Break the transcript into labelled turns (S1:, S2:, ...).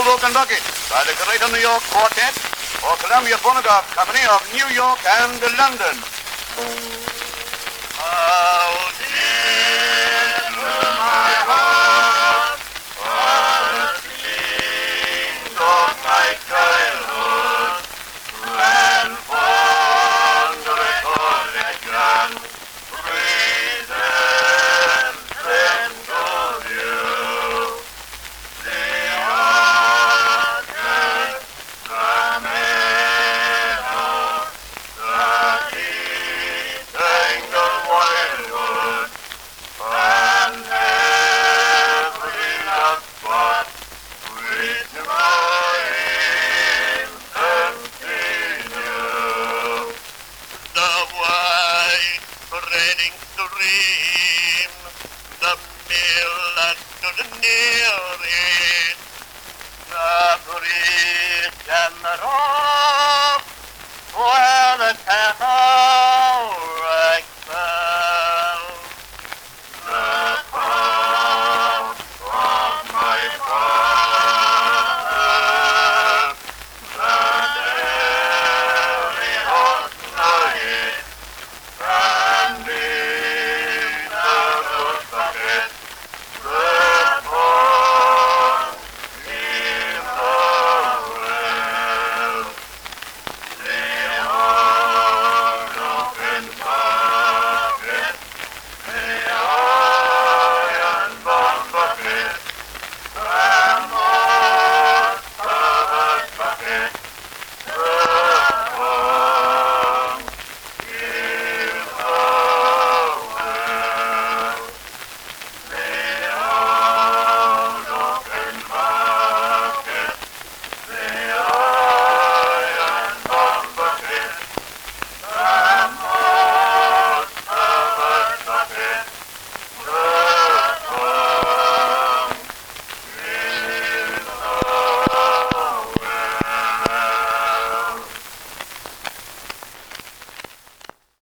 S1: Louisville, Kentucky, by the Greater New York Quartet for Columbia Phonograph Company of New York and London. Out into my heart are the scenes of my childhood and fond recollection, present to view. The orchard, the meadow, the deep tangled wildwood, and every love spot which my infant knew. The wide spreading stream, the mill that stood near it, the bridge and the rock where the cat